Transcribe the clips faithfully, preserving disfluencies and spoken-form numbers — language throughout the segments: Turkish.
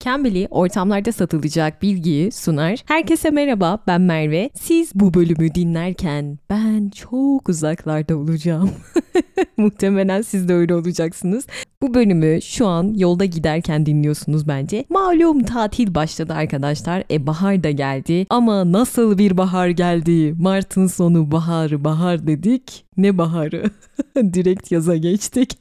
Cambly ortamlarda satılacak bilgiyi sunar. Herkese merhaba, ben Merve. Siz bu bölümü dinlerken ben çok uzaklarda olacağım. Muhtemelen siz de öyle olacaksınız. Bu bölümü şu an yolda giderken dinliyorsunuz bence. Malum tatil başladı arkadaşlar. E bahar da geldi. Ama nasıl bir bahar geldi? Mart'ın sonu bahar, bahar dedik. Ne baharı? Direkt yaza geçtik.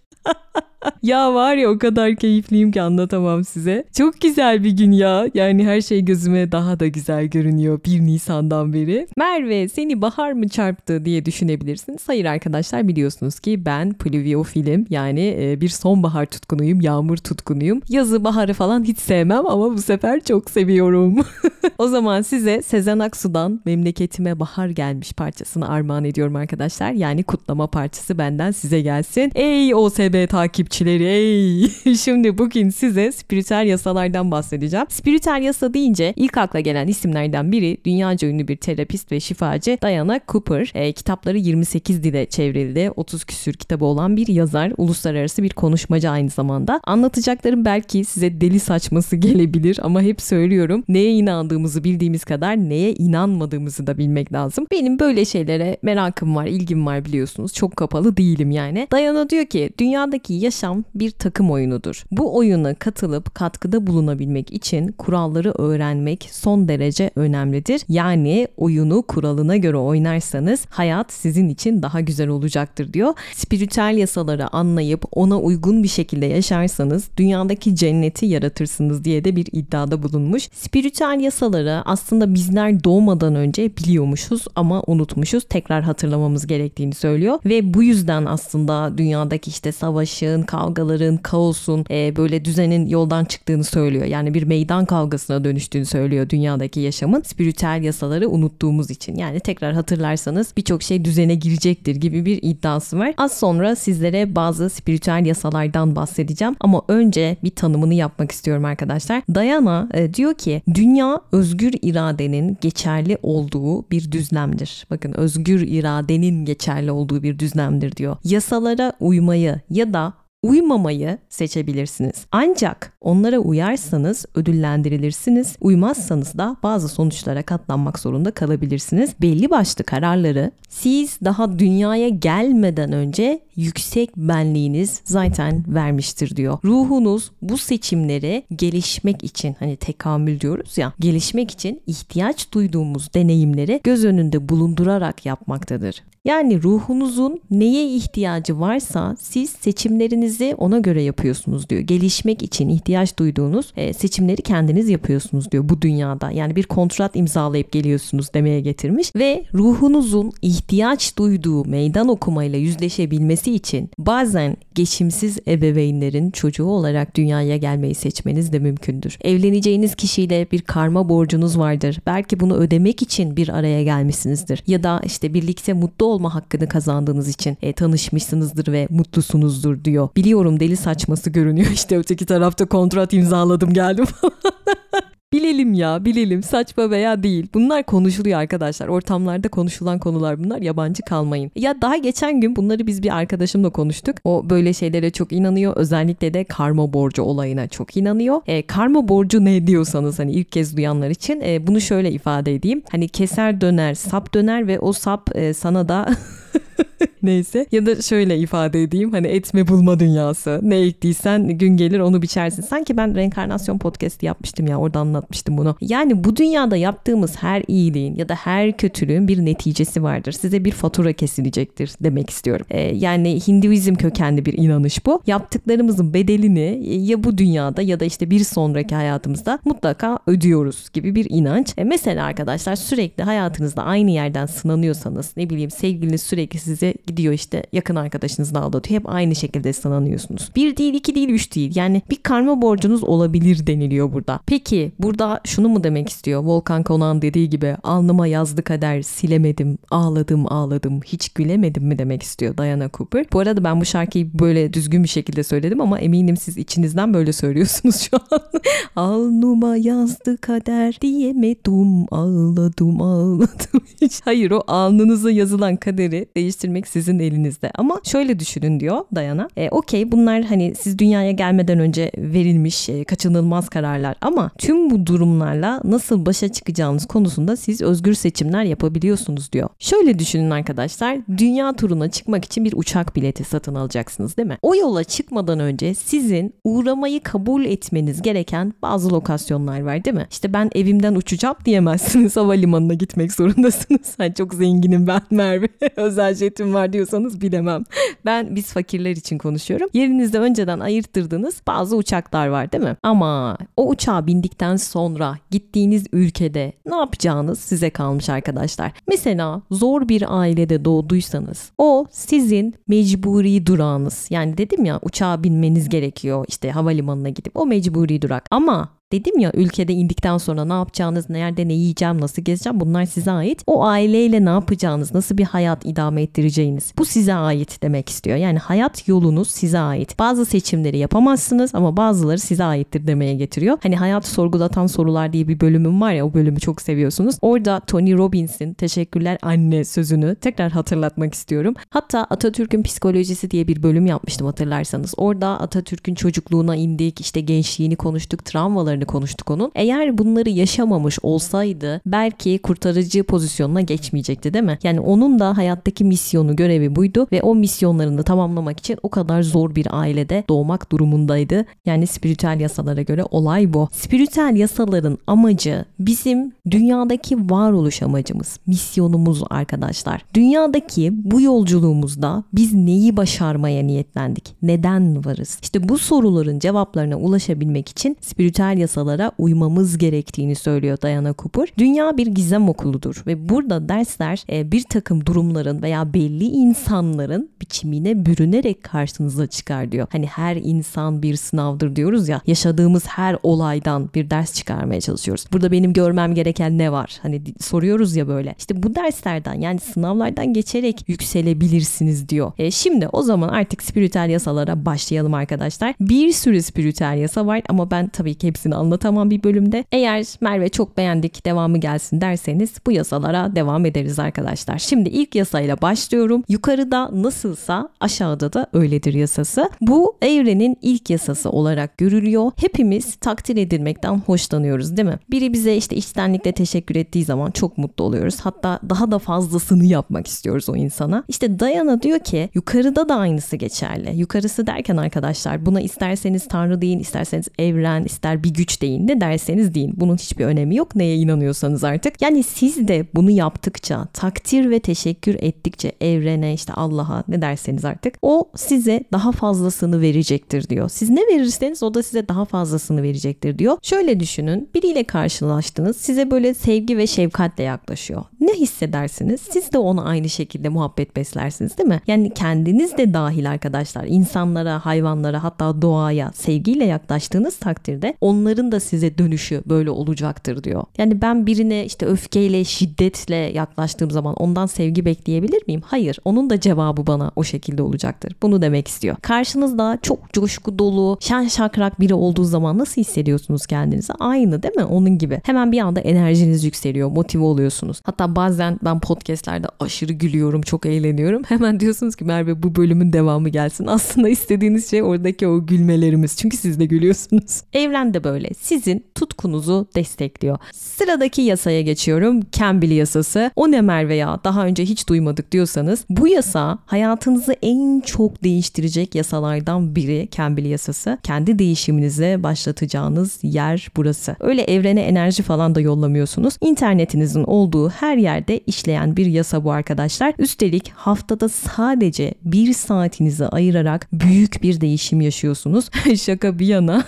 Ya var ya, o kadar keyifliyim ki anlatamam size. Çok güzel bir gün ya. Yani her şey gözüme daha da güzel görünüyor bir Nisan'dan beri. Merve, seni bahar mı çarptı diye düşünebilirsiniz. Hayır arkadaşlar, biliyorsunuz ki ben pluviofilim. Yani bir sonbahar tutkunuyum, yağmur tutkunuyum. Yazı, baharı falan hiç sevmem ama bu sefer çok seviyorum. O zaman size Sezen Aksu'dan Memleketime Bahar Gelmiş parçasını armağan ediyorum arkadaşlar. Yani kutlama parçası benden size gelsin. Ey O S B takipçileri, ey! Şimdi bugün size spiritüel yasalardan bahsedeceğim. Spiritüel yasa deyince ilk akla gelen isimlerden biri dünyaca ünlü bir terapist ve şifacı Diana Cooper. E, kitapları yirmi sekiz dile çevrildi. otuz küsür kitabı olan bir yazar. Uluslararası bir konuşmacı aynı zamanda. Anlatacaklarım belki size deli saçması gelebilir ama hep söylüyorum. Neye inandığımızı bildiğimiz kadar neye inanmadığımızı da bilmek lazım. Benim böyle şeylere merakım var, ilgim var biliyorsunuz. Çok kapalı değilim yani. Diana diyor ki dünyadaki yaşam bir takım oyunudur. Bu oyuna katılıp katkıda bulunabilmek için kuralları öğrenmek son derece önemlidir. Yani oyunu kuralına göre oynarsanız hayat sizin için daha güzel olacaktır diyor. Spiritüel yasaları anlayıp ona uygun bir şekilde yaşarsanız dünyadaki cenneti yaratırsınız diye de bir iddiada bulunmuş. Spiritüel yasaları aslında bizler doğmadan önce biliyormuşuz ama unutmuşuz. Tekrar hatırlamamız gerektiğini söylüyor ve bu yüzden aslında dünyadaki işte savaşın, kavgaların, kaosun, e, böyle düzenin yoldan çıktığını söylüyor. Yani bir meydan kavgasına dönüştüğünü söylüyor dünyadaki yaşamın. Spiritüel yasaları unuttuğumuz için. Yani tekrar hatırlarsanız birçok şey düzene girecektir gibi bir iddiası var. Az sonra sizlere bazı spiritüel yasalardan bahsedeceğim ama önce bir tanımını yapmak istiyorum arkadaşlar. Diana e, diyor ki dünya özgür iradenin geçerli olduğu bir düzlemdir. Bakın, özgür iradenin geçerli olduğu bir düzlemdir diyor. Yasalara uymayı ya da uymamayı seçebilirsiniz. Ancak onlara uyarsanız ödüllendirilirsiniz. Uymazsanız da bazı sonuçlara katlanmak zorunda kalabilirsiniz. Belli başlı kararları siz daha dünyaya gelmeden önce yüksek benliğiniz zaten vermiştir diyor. Ruhunuz bu seçimleri gelişmek için, hani tekamül diyoruz ya, gelişmek için ihtiyaç duyduğumuz deneyimleri göz önünde bulundurarak yapmaktadır. Yani ruhunuzun neye ihtiyacı varsa siz seçimlerinizi ona göre yapıyorsunuz diyor. Gelişmek için ihtiyaç duyduğunuz e, seçimleri kendiniz yapıyorsunuz diyor bu dünyada. Yani bir kontrat imzalayıp geliyorsunuz demeye getirmiş ve ruhunuzun ihtiyaç duyduğu meydan okumayla yüzleşebilmesi için bazen geçimsiz ebeveynlerin çocuğu olarak dünyaya gelmeyi seçmeniz de mümkündür. Evleneceğiniz kişiyle bir karma borcunuz vardır. Belki bunu ödemek için bir araya gelmişsinizdir. Ya da işte birlikte mutlu olma hakkını kazandığınız için e, tanışmışsınızdır ve mutlusunuzdur diyor. Biliyorum deli saçması görünüyor. İşte öteki tarafta kontrat imzaladım geldim falan. Bilelim ya, bilelim, saçma veya değil. Bunlar konuşuluyor arkadaşlar. Ortamlarda konuşulan konular bunlar. Yabancı kalmayın. Ya daha geçen gün bunları biz bir arkadaşımla konuştuk. O böyle şeylere çok inanıyor. Özellikle de karma borcu olayına çok inanıyor. E, karma borcu ne diyorsanız hani ilk kez duyanlar için e, bunu şöyle ifade edeyim. Hani keser döner, sap döner ve o sap e, sana da... Neyse, ya da şöyle ifade edeyim, hani etme bulma dünyası, ne ektiysen gün gelir onu biçersin. Sanki ben reenkarnasyon podcast'i yapmıştım ya, orada anlatmıştım bunu. Yani bu dünyada yaptığımız her iyiliğin ya da her kötülüğün bir neticesi vardır. Size bir fatura kesilecektir demek istiyorum. Ee, yani Hinduizm kökenli bir inanış bu. Yaptıklarımızın bedelini ya bu dünyada ya da işte bir sonraki hayatımızda mutlaka ödüyoruz gibi bir inanç. Ee, mesela arkadaşlar, sürekli hayatınızda aynı yerden sınanıyorsanız, ne bileyim sevgiliniz sürekli size gidiyor işte yakın arkadaşınızla aldatıyor. Hep aynı şekilde sınanıyorsunuz. Bir değil, iki değil, üç değil. Yani bir karma borcunuz olabilir deniliyor burada. Peki burada şunu mu demek istiyor? Volkan Konak'ın dediği gibi alnıma yazdı kader, silemedim, ağladım ağladım, hiç gülemedim mi demek istiyor Diana Cooper. Bu arada ben bu şarkıyı böyle düzgün bir şekilde söyledim ama eminim siz içinizden böyle söylüyorsunuz şu an. Alnıma yazdı kader, diyemedim, ağladım ağladım. Hiç. Hayır, o alnınıza yazılan kaderi değiştirmek etmek sizin elinizde. Ama şöyle düşünün diyor Diana. E, Okey bunlar hani siz dünyaya gelmeden önce verilmiş e, kaçınılmaz kararlar ama tüm bu durumlarla nasıl başa çıkacağınız konusunda siz özgür seçimler yapabiliyorsunuz diyor. Şöyle düşünün arkadaşlar, dünya turuna çıkmak için bir uçak bileti satın alacaksınız değil mi? O yola çıkmadan önce sizin uğramayı kabul etmeniz gereken bazı lokasyonlar var değil mi? İşte ben evimden uçacağım diyemezsiniz, havalimanına gitmek zorundasınız. Hani çok zenginim ben Merve, özel jetim var diyorsanız bilemem. Ben biz fakirler için konuşuyorum. Yerinizde önceden ayırttırdığınız bazı uçaklar var değil mi? Ama o uçağa bindikten sonra gittiğiniz ülkede ne yapacağınız size kalmış arkadaşlar. Mesela zor bir ailede doğduysanız o sizin mecburi durağınız. Yani dedim ya, uçağa binmeniz gerekiyor işte havalimanına gidip, o mecburi durak. Ama dedim ya, ülkede indikten sonra ne yapacağınız, nerede ne yiyeceğim, nasıl gezeceğim, bunlar size ait. O aileyle ne yapacağınız, nasıl bir hayat idame ettireceğiniz, bu size ait demek istiyor. Yani hayat yolunuz size ait. Bazı seçimleri yapamazsınız ama bazıları size aittir demeye getiriyor. Hani hayatı sorgulatan sorular diye bir bölümüm var ya, o bölümü çok seviyorsunuz. Orada Tony Robbins'in teşekkürler anne sözünü tekrar hatırlatmak istiyorum. Hatta Atatürk'ün psikolojisi diye bir bölüm yapmıştım hatırlarsanız. Orada Atatürk'ün çocukluğuna indik, işte gençliğini konuştuk, travmaları konuştuk onun. Eğer bunları yaşamamış olsaydı belki kurtarıcı pozisyonuna geçmeyecekti değil mi? Yani onun da hayattaki misyonu, görevi buydu ve o misyonlarını tamamlamak için o kadar zor bir ailede doğmak durumundaydı. Yani spiritüel yasalara göre olay bu. Spiritüel yasaların amacı bizim dünyadaki varoluş amacımız, misyonumuz arkadaşlar. Dünyadaki bu yolculuğumuzda biz neyi başarmaya niyetlendik? Neden varız? İşte bu soruların cevaplarına ulaşabilmek için spiritüel yasalara uymamız gerektiğini söylüyor Diana Cooper. Dünya bir gizem okuludur ve burada dersler e, bir takım durumların veya belli insanların biçimine bürünerek karşınıza çıkar diyor. Hani her insan bir sınavdır diyoruz ya, yaşadığımız her olaydan bir ders çıkarmaya çalışıyoruz. Burada benim görmem gereken ne var? Hani soruyoruz ya böyle. İşte bu derslerden, yani sınavlardan geçerek yükselebilirsiniz diyor. E, şimdi o zaman artık spiritüel yasalara başlayalım arkadaşlar. Bir sürü spiritüel yasa var ama ben tabii ki hepsini anlatamam bir bölümde. Eğer Merve çok beğendik, devamı gelsin derseniz bu yasalara devam ederiz arkadaşlar. Şimdi ilk yasayla başlıyorum. Yukarıda nasılsa aşağıda da öyledir yasası. Bu evrenin ilk yasası olarak görülüyor. Hepimiz takdir edilmekten hoşlanıyoruz değil mi? Biri bize işte içtenlikle teşekkür ettiği zaman çok mutlu oluyoruz. Hatta daha da fazlasını yapmak istiyoruz o insana. İşte Diana diyor ki yukarıda da aynısı geçerli. Yukarısı derken arkadaşlar, buna isterseniz Tanrı deyin, isterseniz evren, ister bir güç deyin, ne derseniz deyin. Bunun hiçbir önemi yok. Neye inanıyorsanız artık. Yani siz de bunu yaptıkça, takdir ve teşekkür ettikçe evrene, işte Allah'a, ne derseniz artık, o size daha fazlasını verecektir diyor. Siz ne verirseniz o da size daha fazlasını verecektir diyor. Şöyle düşünün. Biriyle karşılaştınız. Size böyle sevgi ve şefkatle yaklaşıyor. Ne hissedersiniz? Siz de ona aynı şekilde muhabbet beslersiniz değil mi? Yani kendiniz de dahil arkadaşlar. İnsanlara, hayvanlara, hatta doğaya sevgiyle yaklaştığınız takdirde onların da size dönüşü böyle olacaktır diyor. Yani ben birine işte öfkeyle, şiddetle yaklaştığım zaman ondan sevgi bekleyebilir miyim? Hayır. Onun da cevabı bana o şekilde olacaktır. Bunu demek istiyor. Karşınızda çok coşku dolu, şen şakrak biri olduğu zaman nasıl hissediyorsunuz kendinizi? Aynı değil mi? Onun gibi. Hemen bir anda enerjiniz yükseliyor, motive oluyorsunuz. Hatta bazen ben podcastlerde aşırı gülüyorum, çok eğleniyorum. Hemen diyorsunuz ki Merve bu bölümün devamı gelsin. Aslında istediğiniz şey oradaki o gülmelerimiz. Çünkü siz de gülüyorsunuz. Evren de böyle. Sizin tutkunuzu destekliyor. Sıradaki yasaya geçiyorum. Cambly yasası. O ne Merve ya? Daha önce hiç duymadık diyorsanız, bu yasa hayatınızı en çok değiştirecek yasalardan biri. Cambly yasası. Kendi değişiminize başlatacağınız yer burası. Öyle evrene enerji falan da yollamıyorsunuz. İnternetinizin olduğu her yerde işleyen bir yasa bu arkadaşlar. Üstelik haftada sadece bir saatinizi ayırarak büyük bir değişim yaşıyorsunuz. Şaka bir yana.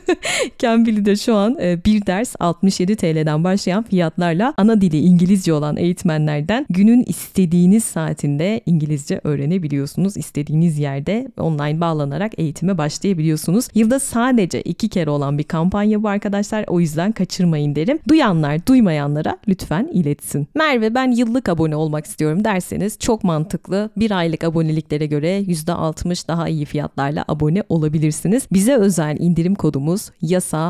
Cambly'de şu an bir ders altmış yedi TL'den başlayan fiyatlarla ana dili İngilizce olan eğitmenlerden günün istediğiniz saatinde İngilizce öğrenebiliyorsunuz. İstediğiniz yerde online bağlanarak eğitime başlayabiliyorsunuz. Yılda sadece iki kere olan bir kampanya bu arkadaşlar. O yüzden kaçırmayın derim. Duyanlar duymayanlara lütfen iletsin. Merve ben yıllık abone olmak istiyorum derseniz çok mantıklı. Bir aylık aboneliklere göre yüzde altmış daha iyi fiyatlarla abone olabilirsiniz. Bize özel indirim kodumuz yasa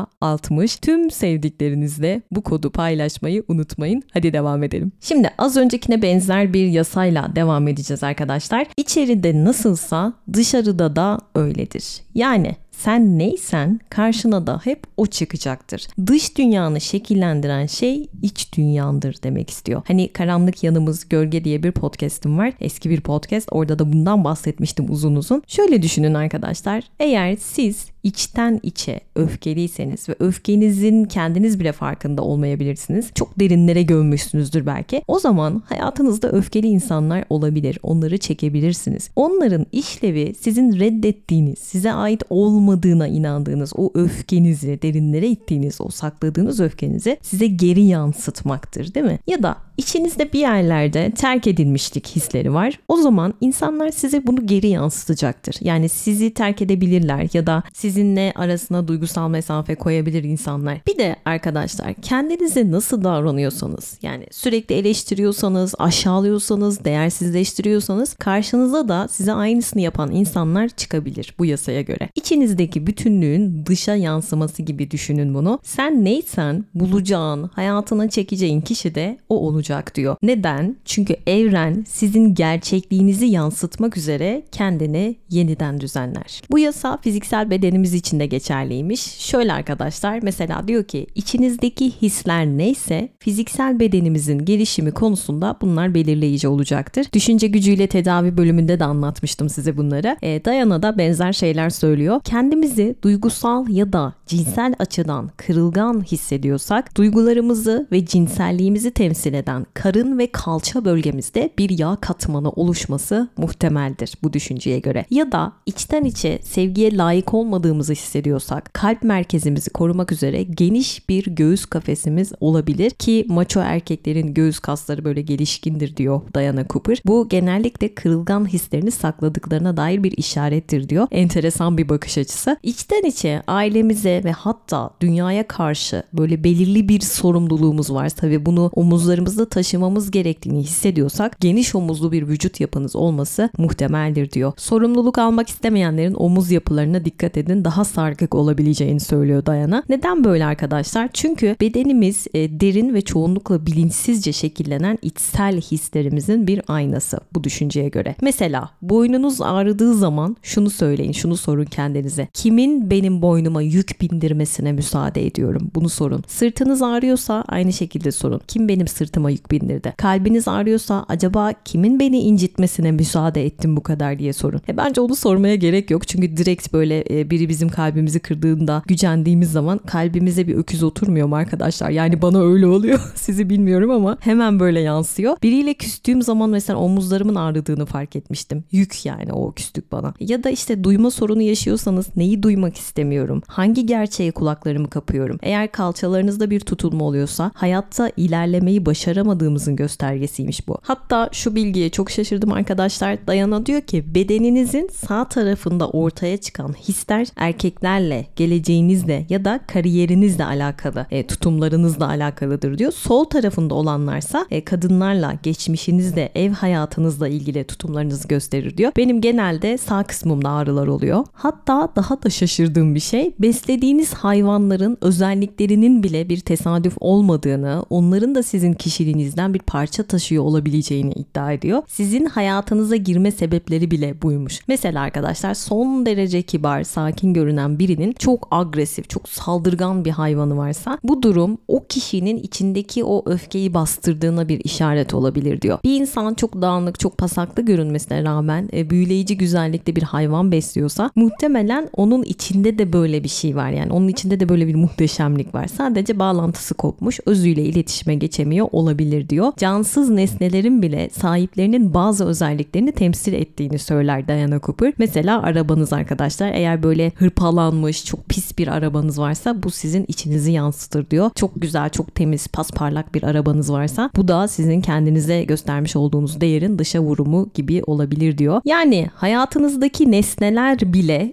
altmış. Tüm sevdiklerinizle bu kodu paylaşmayı unutmayın. Hadi devam edelim. Şimdi az öncekine benzer bir yasayla devam edeceğiz arkadaşlar. İçeride nasılsa dışarıda da öyledir. Yani sen neysen karşına da hep o çıkacaktır. Dış dünyanı şekillendiren şey iç dünyandır demek istiyor. Hani Karanlık Yanımız Gölge diye bir podcast'im var. Eski bir podcast. Orada da bundan bahsetmiştim uzun uzun. Şöyle düşünün arkadaşlar. Eğer siz içten içe öfkeliyseniz ve öfkenizin kendiniz bile farkında olmayabilirsiniz. Çok derinlere gömmüşsünüzdür belki. O zaman hayatınızda öfkeli insanlar olabilir. Onları çekebilirsiniz. Onların işlevi sizin reddettiğiniz, size ait olmadığına inandığınız o öfkenizi, derinlere ittiğiniz, o sakladığınız öfkenizi size geri yansıtmaktır, değil mi? Ya da içinizde bir yerlerde terk edilmişlik hisleri var. O zaman insanlar size bunu geri yansıtacaktır. Yani sizi terk edebilirler ya da sizinle arasına duygusal mesafe koyabilir insanlar. Bir de arkadaşlar kendinize nasıl davranıyorsanız, yani sürekli eleştiriyorsanız, aşağılıyorsanız, değersizleştiriyorsanız karşınıza da size aynısını yapan insanlar çıkabilir bu yasaya göre. İçinizdeki bütünlüğün dışa yansıması gibi düşünün bunu. Sen neysen bulacağın, hayatına çekeceğin kişi de o olacak diyor. Neden? Çünkü evren sizin gerçekliğinizi yansıtmak üzere kendini yeniden düzenler. Bu yasa fiziksel bedenimiz için de geçerliymiş. Şöyle arkadaşlar, mesela diyor ki içinizdeki hisler neyse fiziksel bedenimizin gelişimi konusunda bunlar belirleyici olacaktır. Düşünce gücüyle tedavi bölümünde de anlatmıştım size bunları. E, Diana da benzer şeyler söylüyor. Kendimizi duygusal ya da cinsel açıdan kırılgan hissediyorsak duygularımızı ve cinselliğimizi temsil eden karın ve kalça bölgemizde bir yağ katmanı oluşması muhtemeldir bu düşünceye göre. Ya da içten içe sevgiye layık olmadığımızı hissediyorsak kalp merkezimizi korumak üzere geniş bir göğüs kafesimiz olabilir ki maço erkeklerin göğüs kasları böyle gelişkindir diyor Diana Cooper. Bu genellikle kırılgan hislerini sakladıklarına dair bir işarettir diyor. Enteresan bir bakış açısı. İçten içe ailemize ve hatta dünyaya karşı böyle belirli bir sorumluluğumuz varsa ve bunu omuzlarımızda taşımamız gerektiğini hissediyorsak geniş omuzlu bir vücut yapınız olması muhtemeldir diyor. Sorumluluk almak istemeyenlerin omuz yapılarına dikkat edin, daha sarkık olabileceğini söylüyor Diana. Neden böyle arkadaşlar? Çünkü bedenimiz e, derin ve çoğunlukla bilinçsizce şekillenen içsel hislerimizin bir aynası bu düşünceye göre. Mesela boynunuz ağrıdığı zaman şunu söyleyin, şunu sorun kendinize. Kimin benim boynuma yük bindirmesine müsaade ediyorum? Bunu sorun. Sırtınız ağrıyorsa aynı şekilde sorun. Kim benim sırtıma yük bindirdi? Kalbiniz ağrıyorsa acaba kimin beni incitmesine müsaade ettim bu kadar diye sorun. E bence onu sormaya gerek yok. Çünkü direkt böyle e, biri bizim kalbimizi kırdığında gücendiğimiz zaman kalbimize bir öküz oturmuyor mu arkadaşlar? Yani bana öyle oluyor. Sizi bilmiyorum ama hemen böyle yansıyor. Biriyle küstüğüm zaman mesela omuzlarımın ağrıdığını fark etmiştim. Yük yani o küslük bana. Ya da işte duyma sorunu yaşıyorsanız neyi duymak istemiyorum? Hangi gerçeğe kulaklarımı kapıyorum? Eğer kalçalarınızda bir tutulma oluyorsa hayatta ilerlemeyi başaramadığımızın göstergesiymiş bu. Hatta şu bilgiye çok şaşırdım arkadaşlar. Diana diyor ki bedeninizin sağ tarafında ortaya çıkan hisler erkeklerle, geleceğinizle ya da kariyerinizle alakalı, e, tutumlarınızla alakalıdır diyor. Sol tarafında olanlarsa e, kadınlarla, geçmişinizle, ev hayatınızla ilgili tutumlarınızı gösterir diyor. Benim genelde sağ kısmımda ağrılar oluyor. Hatta daha da şaşırdığım bir şey, beslediğiniz hayvanların özelliklerinin bile bir tesadüf olmadığını, onların da sizin kişiliğinizden bir parça taşıyor olabileceğini iddia ediyor. Sizin hayatınıza girme sebepleri bile buymuş. Mesela arkadaşlar son derece kibar, sakin görünen birinin çok agresif, çok saldırgan bir hayvanı varsa bu durum o kişinin içindeki o öfkeyi bastırdığına bir işaret olabilir diyor. Bir insan çok dağınık, çok pasaklı görünmesine rağmen e, büyüleyici güzellikte bir hayvan besliyorsa muhtemelen onun içinde de böyle bir şey var. Yani onun içinde de böyle bir muhteşemlik var. Sadece bağlantısı kopmuş, özüyle iletişime geçemiyor olabilir diyor. Cansız nesnelerin bile sahiplerinin bazı özelliklerini temsil ettiğini söyler Diana Cooper. Mesela arabanız arkadaşlar, eğer böyle hırpalanmış, çok pis bir arabanız varsa bu sizin içinizi yansıtır diyor. Çok güzel, çok temiz, pasparlak bir arabanız varsa bu da sizin kendinize göstermiş olduğunuz değerin dışa vurumu gibi olabilir diyor. Yani hayatınızdaki nesneler bile içsel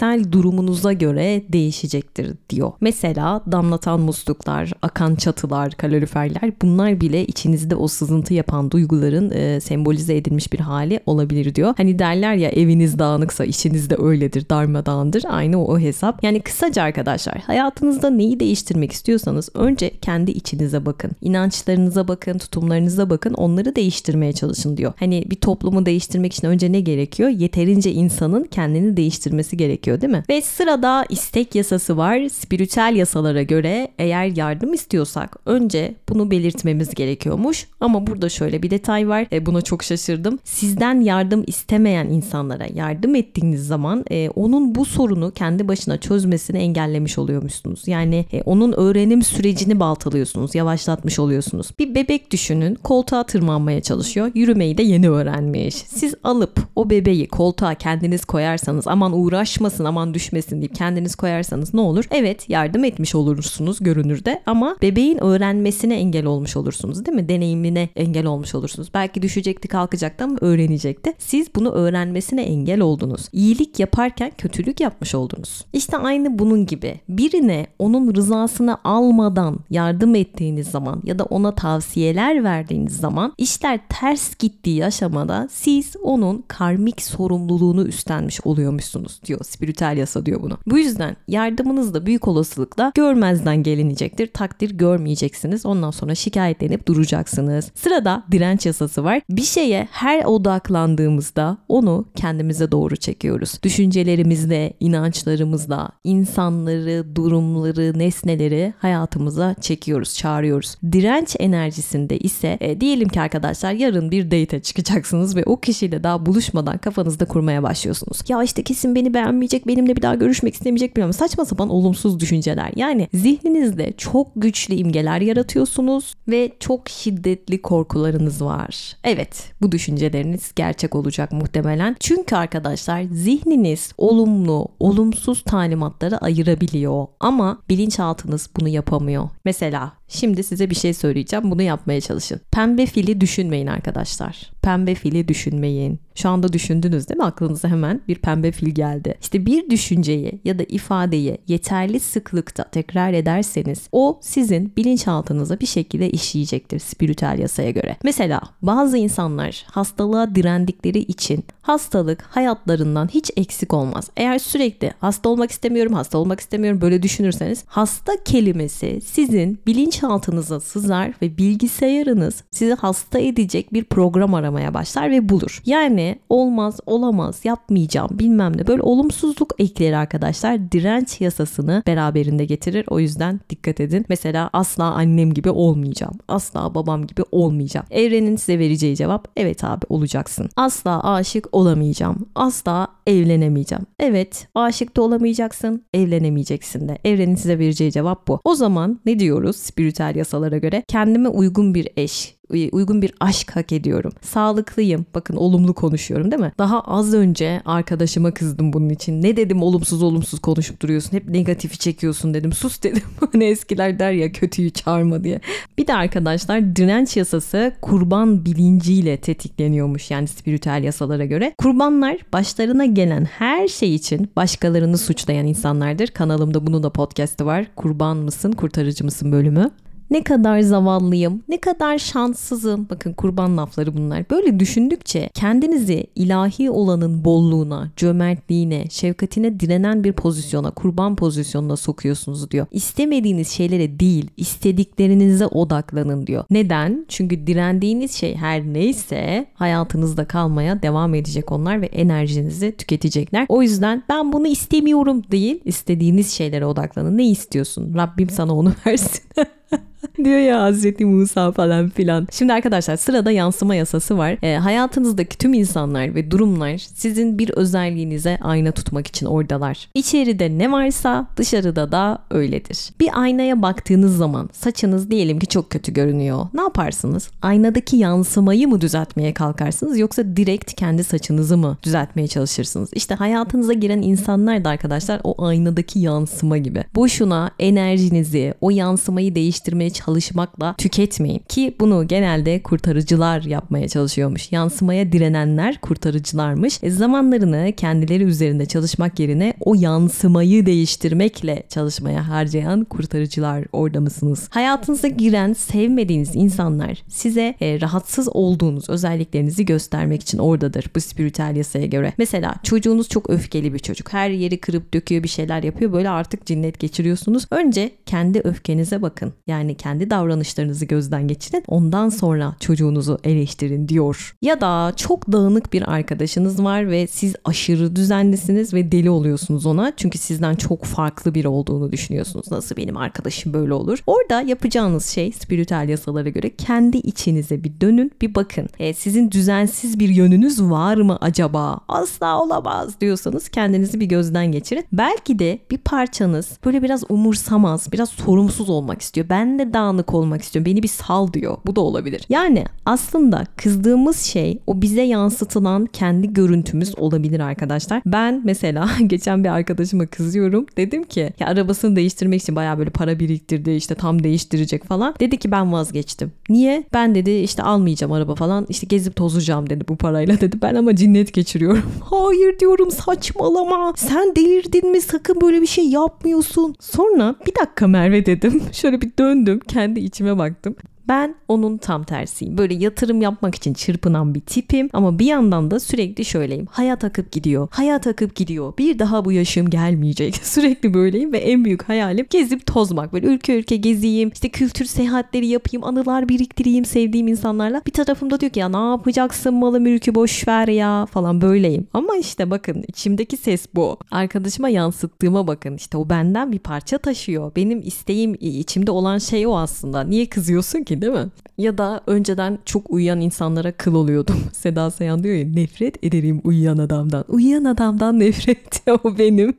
genel durumunuza göre değişecektir diyor. Mesela damlatan musluklar, akan çatılar, kaloriferler, bunlar bile içinizde o sızıntı yapan duyguların e, sembolize edilmiş bir hali olabilir diyor. Hani derler ya, eviniz dağınıksa içiniz de öyledir, darmadağındır. Aynı o, o hesap. Yani kısaca arkadaşlar, hayatınızda neyi değiştirmek istiyorsanız önce kendi içinize bakın. İnançlarınıza bakın, tutumlarınıza bakın. Onları değiştirmeye çalışın diyor. Hani bir toplumu değiştirmek için önce ne gerekiyor? Yeterince insanın kendini değiştirmesi gerekiyor, değil mi? Ve sırada istek yasası var. Spiritüel yasalara göre eğer yardım istiyorsak önce bunu belirtmemiz gerekiyormuş. Ama burada şöyle bir detay var. E, buna çok şaşırdım. Sizden yardım istemeyen insanlara yardım ettiğiniz zaman e, onun bu sorunu kendi başına çözmesini engellemiş oluyormuşsunuz. Yani e, onun öğrenim sürecini baltalıyorsunuz, yavaşlatmış oluyorsunuz. Bir bebek düşünün, koltuğa tırmanmaya çalışıyor. Yürümeyi de yeni öğrenmiş. Siz alıp o bebeği koltuğa kendiniz koyarsanız, aman uğraşmasın, aman düşmesin deyip kendiniz koyarsanız ne olur? Evet, yardım etmiş olursunuz görünürde ama bebeğin öğrenmesine engel olmuş olursunuz, değil mi? Deneyimine engel olmuş olursunuz. Belki düşecekti, kalkacaktı ama öğrenecekti. Siz bunu öğrenmesine engel oldunuz. İyilik yaparken kötülük yapmış oldunuz. İşte aynı bunun gibi. Birine onun rızasını almadan yardım ettiğiniz zaman ya da ona tavsiyeler verdiğiniz zaman işler ters gittiği aşamada siz onun karmik sorumluluğunu üstlenmiş oluyormuşsunuz diyor. Spiritüel yasa diyor bunu. Bu yüzden yardımınız da büyük olasılıkla görmezden gelinecektir. Takdir görmeyeceksiniz. Ondan sonra şikayetlenip duracaksınız. Sırada direnç yasası var. Bir şeye her odaklandığımızda onu kendimize doğru çekiyoruz. Düşüncelerimizle, inançlarımızla insanları, durumları, nesneleri hayatımıza çekiyoruz, çağırıyoruz. Direnç enerjisinde ise e, diyelim ki arkadaşlar yarın bir date'e çıkacaksınız ve o kişiyle daha buluşmadan kafanızda kurmaya başlıyorsunuz. Ya işte kesin beni beğenmeyecek, benimle bir daha görüşmek istemeyecek, bilmiyorum. Saçma sapan olumsuz düşünceler. Yani zihninizde çok güçlü imgeler yaratıyorsunuz ve çok şiddetli korkularınız var. Evet, bu düşünceleriniz gerçek olacak muhtemelen. Çünkü arkadaşlar zihniniz olumlu, olumsuz talimatları ayırabiliyor ama bilinçaltınız bunu yapamıyor. Mesela şimdi size bir şey söyleyeceğim. Bunu yapmaya çalışın. Pembe fili düşünmeyin arkadaşlar. Pembe fili düşünmeyin. Şu anda düşündünüz değil mi? Aklınıza hemen bir pembe fil geldi. İşte bir düşünceyi ya da ifadeyi yeterli sıklıkta tekrar ederseniz o sizin bilinçaltınıza bir şekilde işleyecektir spiritüel yasaya göre. Mesela bazı insanlar hastalığa direndikleri için hastalık hayatlarından hiç eksik olmaz. Eğer sürekli hasta olmak istemiyorum, hasta olmak istemiyorum böyle düşünürseniz hasta kelimesi sizin bilinçaltınıza sızar ve bilgisayarınız sizi hasta edecek bir program aramaya başlar ve bulur. Yani olmaz, olamaz, yapmayacağım, bilmem ne, böyle olumsuzluk ekleri arkadaşlar direnç yasasını beraberinde getirir. O yüzden dikkat edin. Mesela asla annem gibi olmayacağım. Asla babam gibi olmayacağım. Evrenin size vereceği cevap evet abi olacaksın. Asla aşık olamayacağım. Asla evlenemeyeceğim. Evet, aşık da olamayacaksın, evlenemeyeceksin de. Evrenin size vereceği cevap bu. O zaman ne diyoruz spiritüel yasalara göre? Kendime uygun bir eş, uygun bir aşk hak ediyorum. Sağlıklıyım. Bakın olumlu konuşuyorum değil mi? Daha az önce arkadaşıma kızdım bunun için. Ne dedim, olumsuz olumsuz konuşup duruyorsun. Hep negatifi çekiyorsun dedim. Sus dedim. Hani eskiler der ya, kötüyü çağırma diye. Bir de arkadaşlar direnç yasası kurban bilinciyle tetikleniyormuş. Yani spiritüel yasalara göre. Kurbanlar başlarına gelen her şey için başkalarını suçlayan insanlardır. Kanalımda bunun da podcast'ı var. Kurban mısın, kurtarıcı mısın bölümü. Ne kadar zavallıyım, ne kadar şanssızım. Bakın kurban lafları bunlar. Böyle düşündükçe kendinizi ilahi olanın bolluğuna, cömertliğine, şefkatine direnen bir pozisyona, kurban pozisyonuna sokuyorsunuz diyor. İstemediğiniz şeylere değil, istediklerinize odaklanın diyor. Neden? Çünkü direndiğiniz şey her neyse hayatınızda kalmaya devam edecek onlar ve enerjinizi tüketecekler. O yüzden ben bunu istemiyorum değil, istediğiniz şeylere odaklanın. Ne istiyorsun? Rabbim sana onu versin. diyor ya Hazreti Musa falan filan. Şimdi arkadaşlar sırada yansıma yasası var. E, hayatınızdaki tüm insanlar ve durumlar sizin bir özelliğinize ayna tutmak için oradalar. İçeride ne varsa dışarıda da öyledir. Bir aynaya baktığınız zaman saçınız diyelim ki çok kötü görünüyor. Ne yaparsınız? Aynadaki yansımayı mı düzeltmeye kalkarsınız yoksa direkt kendi saçınızı mı düzeltmeye çalışırsınız? İşte hayatınıza giren insanlar da arkadaşlar o aynadaki yansıma gibi. Boşuna enerjinizi, o yansımayı değiştirmeye çalışmakla tüketmeyin. Ki bunu genelde kurtarıcılar yapmaya çalışıyormuş. Yansımaya direnenler kurtarıcılarmış. E, zamanlarını kendileri üzerinde çalışmak yerine o yansımayı değiştirmekle çalışmaya harcayan kurtarıcılar orada mısınız? Hayatınıza giren sevmediğiniz insanlar size e, rahatsız olduğunuz özelliklerinizi göstermek için oradadır bu spiritüel yasaya göre. Mesela çocuğunuz çok öfkeli bir çocuk. Her yeri kırıp döküyor, bir şeyler yapıyor. Böyle artık cinnet geçiriyorsunuz. Önce kendi öfkenize bakın. Yani kendi davranışlarınızı gözden geçirin. Ondan sonra çocuğunuzu eleştirin diyor. Ya da çok dağınık bir arkadaşınız var ve siz aşırı düzenlisiniz ve deli oluyorsunuz ona. Çünkü sizden çok farklı biri olduğunu düşünüyorsunuz. Nasıl benim arkadaşım böyle olur? Orada yapacağınız şey spiritüel yasalara göre kendi içinize bir dönün, bir bakın. E, sizin düzensiz bir yönünüz var mı acaba? Asla olamaz diyorsanız kendinizi bir gözden geçirin. Belki de bir parçanız böyle biraz umursamaz, biraz sorumsuz olmak istiyor. Ben de dağınık olmak istiyorum. Beni bir sal diyor. Bu da olabilir. Yani aslında kızdığımız şey o bize yansıtılan kendi görüntümüz olabilir arkadaşlar. Ben mesela geçen bir arkadaşıma kızıyorum. Dedim ki ya arabasını değiştirmek için bayağı böyle para biriktirdi. İşte tam değiştirecek falan. Dedi ki ben vazgeçtim. Niye? Ben dedi işte almayacağım araba falan. İşte gezip tozacağım dedi bu parayla dedi. Ben ama cinnet geçiriyorum. Hayır diyorum, saçmalama. Sen delirdin mi? Sakın böyle bir şey yapmıyorsun. Sonra bir dakika Merve dedim. Şöyle bir döndüm. Kendi içime baktım. Ben onun tam tersiyim. Böyle yatırım yapmak için çırpınan bir tipim ama bir yandan da sürekli şöyleyim. Hayat akıp gidiyor. Hayat akıp gidiyor. Bir daha bu yaşım gelmeyecek. Sürekli böyleyim ve en büyük hayalim gezip tozmak. Böyle ülke ülke gezeyim. İşte kültür seyahatleri yapayım. Anılar biriktireyim sevdiğim insanlarla. Bir tarafımda diyor ki ya ne yapacaksın, malı mülkü boş ver ya falan böyleyim. Ama işte bakın içimdeki ses bu. Arkadaşıma yansıttığıma bakın. İşte o benden bir parça taşıyor. Benim isteğim, içimde olan şey o aslında. Niye kızıyorsun ki? Değil mi? Ya da önceden çok uyuyan insanlara kıl oluyordum. Seda Sayan diyor ya, nefret ederim uyuyan adamdan. Uyuyan adamdan nefret. O benim.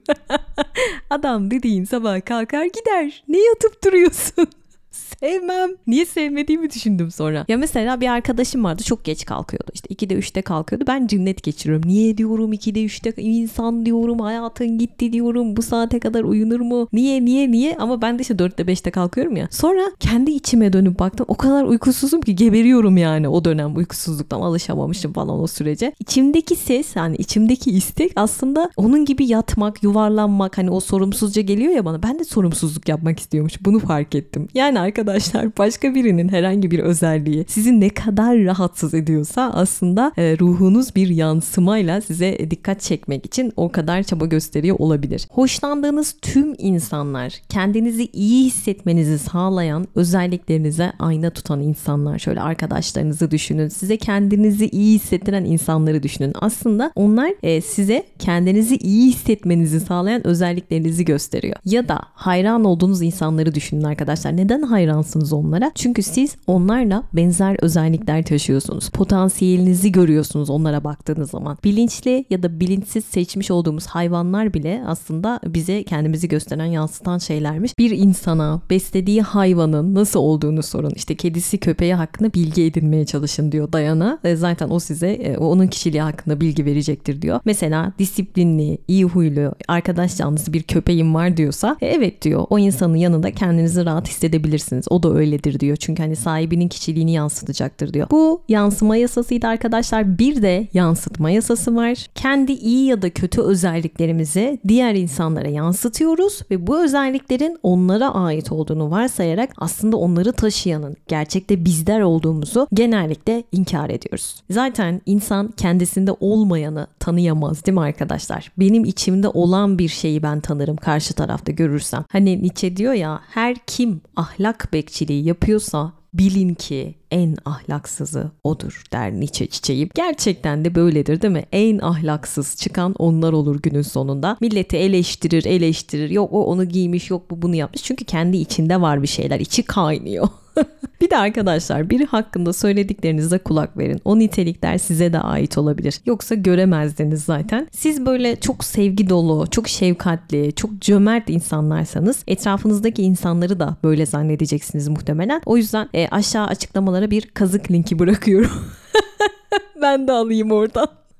Adam dediğin sabah kalkar gider. Ne yatıp duruyorsun? Sevmem. Niye sevmediğimi düşündüm sonra. Ya mesela bir arkadaşım vardı, çok geç kalkıyordu. İşte ikide üçte kalkıyordu. Ben cinnet geçiriyorum. Niye diyorum ikide üçte insan diyorum, hayatın gitti diyorum. Bu saate kadar uyunur mu? Niye niye niye? Ama ben de işte dörtte beşte kalkıyorum ya. Sonra kendi içime dönüp baktım. O kadar uykusuzum ki geberiyorum yani o dönem uykusuzluktan, alışamamışım falan o sürece. İçimdeki ses, yani içimdeki istek aslında onun gibi yatmak, yuvarlanmak, hani o sorumsuzca geliyor ya bana. Ben de sorumsuzluk yapmak istiyormuş. Bunu fark ettim. Yani arkadaşlar başka birinin herhangi bir özelliği sizi ne kadar rahatsız ediyorsa aslında e, ruhunuz bir yansımayla size dikkat çekmek için o kadar çaba gösteriyor olabilir. Hoşlandığınız tüm insanlar, kendinizi iyi hissetmenizi sağlayan, özelliklerinize ayna tutan insanlar. Şöyle arkadaşlarınızı düşünün. Size kendinizi iyi hissettiren insanları düşünün. Aslında onlar e, size kendinizi iyi hissetmenizi sağlayan özelliklerinizi gösteriyor. Ya da hayran olduğunuz insanları düşünün arkadaşlar. Neden hayransınız onlara? Çünkü siz onlarla benzer özellikler taşıyorsunuz. Potansiyelinizi görüyorsunuz onlara baktığınız zaman. Bilinçli ya da bilinçsiz seçmiş olduğumuz hayvanlar bile aslında bize kendimizi gösteren, yansıtan şeylermiş. Bir insana beslediği hayvanın nasıl olduğunu sorun. İşte kedisi, köpeği hakkında bilgi edinmeye çalışın diyor Diana. E zaten o size e, onun kişiliği hakkında bilgi verecektir diyor. Mesela disiplinli, iyi huylu, arkadaş canlısı bir köpeğim var diyorsa e, evet diyor. O insanın yanında kendinizi rahat hissedebilirsiniz. O da öyledir diyor. Çünkü hani sahibinin kişiliğini yansıtacaktır diyor. Bu yansıma yasasıydı arkadaşlar. Bir de yansıtma yasası var. Kendi iyi ya da kötü özelliklerimizi diğer insanlara yansıtıyoruz ve bu özelliklerin onlara ait olduğunu varsayarak aslında onları taşıyanın gerçekte bizler olduğumuzu genellikle inkar ediyoruz. Zaten insan kendisinde olmayanı tanıyamaz değil mi arkadaşlar? Benim içimde olan bir şeyi ben tanırım karşı tarafta görürsem. Hani Nietzsche diyor ya, her kim ahlak bekçiliği yapıyorsa bilin ki en ahlaksızı odur der Nietzsche çiçeği. Gerçekten de böyledir değil mi? En ahlaksız çıkan onlar olur günün sonunda. Milleti eleştirir eleştirir. Yok o onu giymiş, yok bu bunu yapmış. Çünkü kendi içinde var bir şeyler. İçi kaynıyor. Bir de arkadaşlar biri hakkında söylediklerinize kulak verin. O nitelikler size de ait olabilir. Yoksa göremezdiniz zaten. Siz böyle çok sevgi dolu, çok şefkatli, çok cömert insanlarsanız etrafınızdaki insanları da böyle zannedeceksiniz muhtemelen. O yüzden e, aşağı açıklamalara bir kazık linki bırakıyorum. Ben de alayım oradan.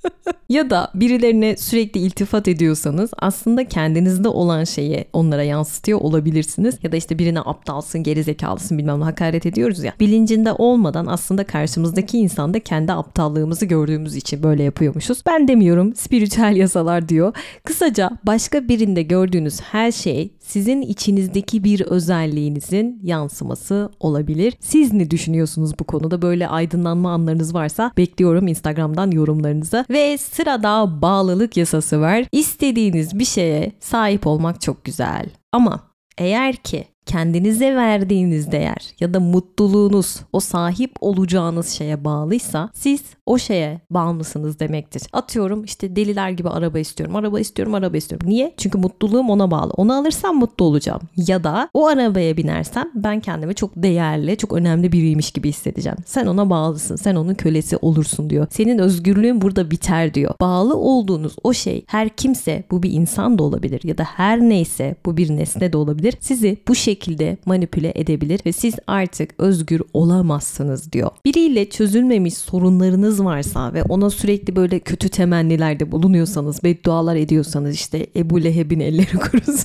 Ya da birilerine sürekli iltifat ediyorsanız aslında kendinizde olan şeyi onlara yansıtıyor olabilirsiniz. Ya da işte birine aptalsın, gerizekalısın bilmem ne hakaret ediyoruz ya. Bilincinde olmadan aslında karşımızdaki insanda kendi aptallığımızı gördüğümüz için böyle yapıyormuşuz. Ben demiyorum, spiritüel yasalar diyor. Kısaca başka birinde gördüğünüz her şey sizin içinizdeki bir özelliğinizin yansıması olabilir. Siz ne düşünüyorsunuz bu konuda? Böyle aydınlanma anlarınız varsa bekliyorum Instagram'dan yorumlarınızı. Ve sırada bağlılık yasası var. İstediğiniz bir şeye sahip olmak çok güzel. Ama eğer ki kendinize verdiğiniz değer ya da mutluluğunuz o sahip olacağınız şeye bağlıysa siz o şeye bağımlısınız demektir. Atıyorum işte deliler gibi araba istiyorum, araba istiyorum, araba istiyorum. Niye? Çünkü mutluluğum ona bağlı. Onu alırsam mutlu olacağım. Ya da o arabaya binersem ben kendimi çok değerli, çok önemli biriymiş gibi hissedeceğim. Sen ona bağlısın, sen onun kölesi olursun diyor. Senin özgürlüğün burada biter diyor. Bağlı olduğunuz o şey her kimse, bu bir insan da olabilir ya da her neyse bu bir nesne de olabilir. Sizi bu şekilde manipüle edebilir ve siz artık özgür olamazsınız diyor. Biriyle çözülmemiş sorunlarınız varsa ve ona sürekli böyle kötü temennilerde bulunuyorsanız, beddualar ediyorsanız işte Ebu Leheb'in elleri kurusun.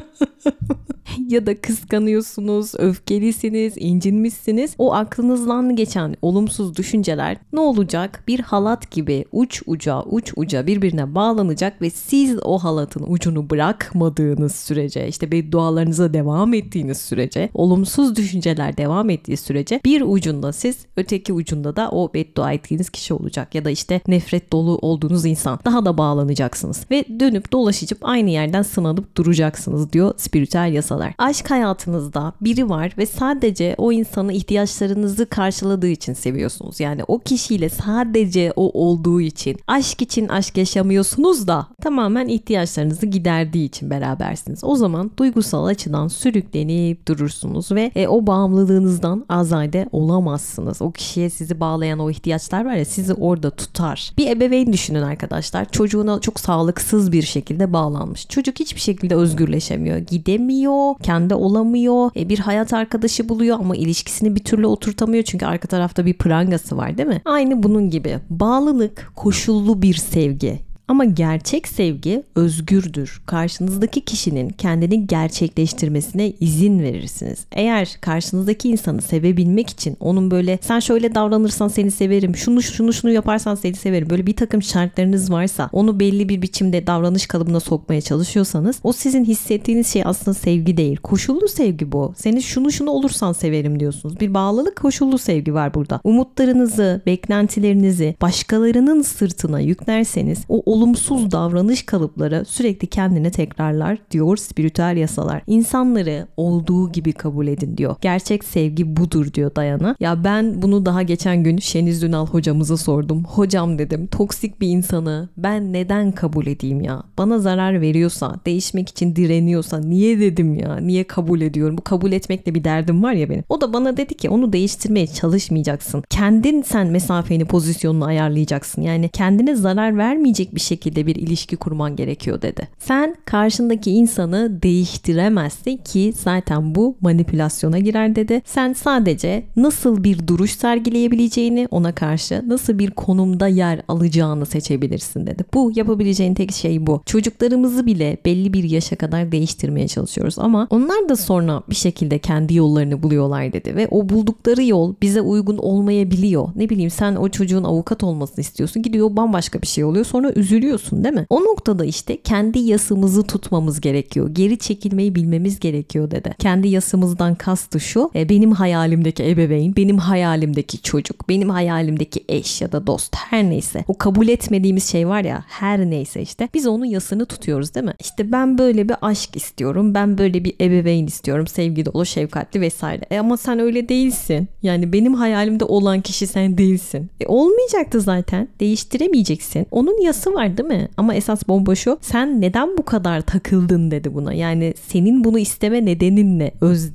Ya da kıskanıyorsunuz, öfkelisiniz, incinmişsiniz. O aklınızdan geçen olumsuz düşünceler ne olacak? Bir halat gibi uç uca uç uca birbirine bağlanacak ve siz o halatın ucunu bırakmadığınız sürece, işte beddualarınıza devam ettiğiniz sürece, olumsuz düşünceler devam ettiği sürece bir ucunda siz, öteki ucunda da o beddua ettiğiniz kişi olacak. Ya da işte nefret dolu olduğunuz insan. Daha da bağlanacaksınız ve dönüp dolaşıp aynı yerden sınanıp duracaksınız diyor spiritüel yasalar. Aşk hayatınızda biri var ve sadece o insanı ihtiyaçlarınızı karşıladığı için seviyorsunuz. Yani o kişiyle sadece o olduğu için, aşk için aşk yaşamıyorsunuz da tamamen ihtiyaçlarınızı giderdiği için berabersiniz. O zaman duygusal açıdan sürüklenip durursunuz ve e, o bağımlılığınızdan azade olamazsınız. O kişiye sizi bağlayan o ihtiyaçlar var ya, sizi orada tutar. Bir ebeveyn düşünün arkadaşlar. Çocuğuna çok sağlıksız bir şekilde bağlanmış. Çocuk hiçbir şekilde özgürleşemiyor. Gidemiyor, kendi olamıyor. E, bir hayat arkadaşı buluyor ama ilişkisini bir türlü oturtamıyor çünkü arka tarafta bir prangası var, değil mi? Aynı bunun gibi. Bağlılık koşullu bir sevgi. Ama gerçek sevgi özgürdür. Karşınızdaki kişinin kendini gerçekleştirmesine izin verirsiniz. Eğer karşınızdaki insanı sevebilmek için onun böyle sen şöyle davranırsan seni severim, şunu şunu şunu yaparsan seni severim, böyle bir takım şartlarınız varsa onu belli bir biçimde davranış kalıbına sokmaya çalışıyorsanız o sizin hissettiğiniz şey aslında sevgi değil. Koşullu sevgi bu. Seni şunu şunu olursan severim diyorsunuz. Bir bağlılık koşullu sevgi var burada. Umutlarınızı, beklentilerinizi başkalarının sırtına yüklerseniz o olumsuz davranış kalıpları sürekli kendini tekrarlar diyor spiritüel yasalar. İnsanları olduğu gibi kabul edin diyor. Gerçek sevgi budur diyor Dayana. Ya ben bunu daha geçen gün Şeniz Ünal hocamıza sordum. Hocam dedim, toksik bir insanı ben neden kabul edeyim ya? Bana zarar veriyorsa, değişmek için direniyorsa niye dedim ya? Niye kabul ediyorum? Bu kabul etmekle bir derdim var ya benim. O da bana dedi ki onu değiştirmeye çalışmayacaksın. Kendin sen mesafeni, pozisyonunu ayarlayacaksın. Yani kendine zarar vermeyecek bir şekilde bir ilişki kurman gerekiyor dedi. Sen karşındaki insanı değiştiremezsin ki zaten bu manipülasyona girer dedi. Sen sadece nasıl bir duruş sergileyebileceğini, ona karşı nasıl bir konumda yer alacağını seçebilirsin dedi. Bu yapabileceğin tek şey bu. Çocuklarımızı bile belli bir yaşa kadar değiştirmeye çalışıyoruz ama onlar da sonra bir şekilde kendi yollarını buluyorlar dedi ve o buldukları yol bize uygun olmayabiliyor. Ne bileyim, sen o çocuğun avukat olmasını istiyorsun, gidiyor bambaşka bir şey oluyor, sonra üzülüyorsun değil mi? O noktada işte kendi yasımızı tutmamız gerekiyor. Geri çekilmeyi bilmemiz gerekiyor dedi. Kendi yasımızdan kastı şu: e, benim hayalimdeki ebeveyn, benim hayalimdeki çocuk, benim hayalimdeki eş ya da dost, her neyse. O kabul etmediğimiz şey var ya, her neyse işte. Biz onun yasını tutuyoruz değil mi? İşte ben böyle bir aşk istiyorum. Ben böyle bir ebeveyn istiyorum. Sevgi dolu, şefkatli vesaire. E ama sen öyle değilsin. Yani benim hayalimde olan kişi sen değilsin. E olmayacaktı zaten. Değiştiremeyeceksin. Onun yası var değil mi? Ama esas bomba şu: sen neden bu kadar takıldın dedi buna. Yani senin bunu isteme nedenin ne özde?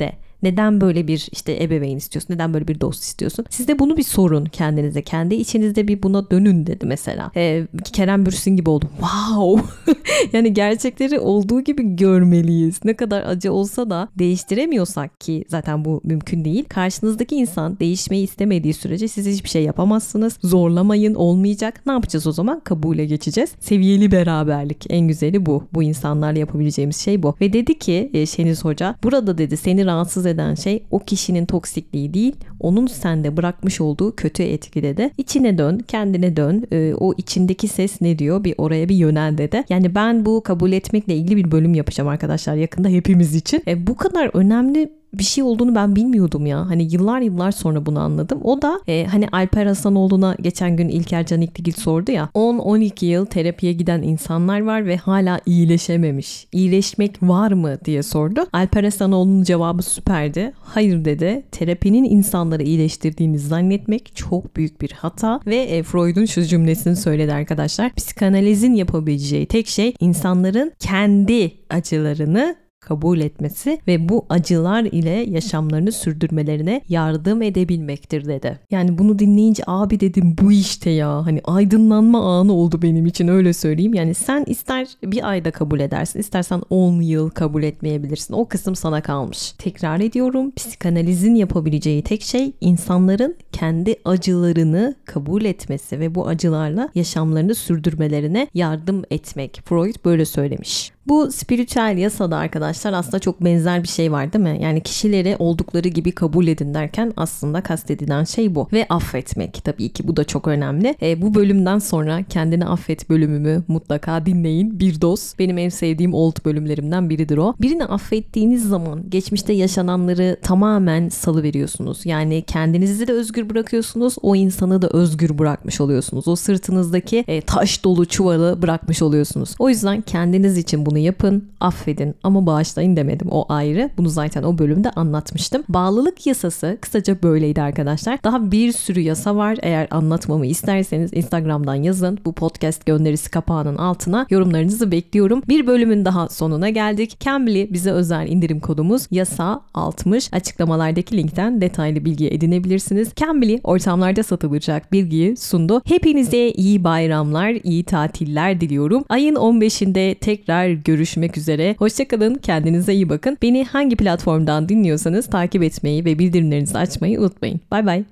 Neden böyle bir işte ebeveyn istiyorsun? Neden böyle bir dost istiyorsun? Siz de bunu bir sorun kendinize. Kendi içinizde bir buna dönün dedi mesela. Ee, Kerem Bürsin gibi oldum. Wow! Yani gerçekleri olduğu gibi görmeliyiz. Ne kadar acı olsa da değiştiremiyorsak ki zaten bu mümkün değil. Karşınızdaki insan değişmeyi istemediği sürece siz hiçbir şey yapamazsınız. Zorlamayın, olmayacak. Ne yapacağız o zaman? Kabule geçeceğiz. Seviyeli beraberlik. En güzeli bu. Bu insanlarla yapabileceğimiz şey bu. Ve dedi ki e, Şeniz Hoca, burada dedi seni rahatsız eden şey o kişinin toksikliği değil, onun sende bırakmış olduğu kötü etki dedi. İçine dön, kendine dön. E, o içindeki ses ne diyor? Bir oraya bir yönel dedi. Yani ben bu kabul etmekle ilgili bir bölüm yapacağım arkadaşlar yakında hepimiz için. E, bu kadar önemli bir şey olduğunu ben bilmiyordum ya. Hani yıllar yıllar sonra bunu anladım. O da e, hani Alper Hasanoğlu'na geçen gün İlker Canikligil sordu ya. on on iki yıl terapiye giden insanlar var ve hala iyileşememiş. İyileşmek var mı diye sordu. Alper Hasanoğlu'nun cevabı süperdi. Hayır dedi. Terapinin insanları iyileştirdiğini zannetmek çok büyük bir hata ve e, Freud'un şu cümlesini söyledi arkadaşlar. Psikanalizin yapabileceği tek şey insanların kendi acılarını kabul etmesi ve bu acılar ile yaşamlarını sürdürmelerine yardım edebilmektir dedi. Yani bunu dinleyince abi dedim bu işte ya. Hani aydınlanma anı oldu benim için, öyle söyleyeyim. Yani sen ister bir ayda kabul edersin, istersen on yıl kabul etmeyebilirsin. O kısım sana kalmış. Tekrar ediyorum, psikanalizin yapabileceği tek şey insanların kendi acılarını kabul etmesi ve bu acılarla yaşamlarını sürdürmelerine yardım etmek. Freud böyle söylemiş. Bu spiritüel yasada arkadaşlar aslında çok benzer bir şey var değil mi? Yani kişileri oldukları gibi kabul edin derken aslında kastedilen şey bu. Ve affetmek tabii ki, bu da çok önemli. E, bu bölümden sonra kendini affet bölümümü mutlaka dinleyin. Bir doz. Benim en sevdiğim old bölümlerimden biridir o. Birini affettiğiniz zaman geçmişte yaşananları tamamen salıveriyorsunuz. Yani kendinizi de özgür bırakıyorsunuz. O insanı da özgür bırakmış oluyorsunuz. O sırtınızdaki e, taş dolu çuvalı bırakmış oluyorsunuz. O yüzden kendiniz için bunu Bunu yapın, affedin ama bağışlayın demedim. O ayrı. Bunu zaten o bölümde anlatmıştım. Bağlılık yasası kısaca böyleydi arkadaşlar. Daha bir sürü yasa var. Eğer anlatmamı isterseniz Instagram'dan yazın. Bu podcast gönderisi kapağının altına yorumlarınızı bekliyorum. Bir bölümün daha sonuna geldik. Cambly bize özel indirim kodumuz yasa altmış. Açıklamalardaki linkten detaylı bilgi edinebilirsiniz. Cambly ortamlarda satılacak bilgiyi sundu. Hepinize iyi bayramlar, iyi tatiller diliyorum. Ayın on beşinde tekrar görüşmek üzere. Hoşçakalın, kendinize iyi bakın. Beni hangi platformdan dinliyorsanız takip etmeyi ve bildirimlerinizi açmayı unutmayın. Bay bay.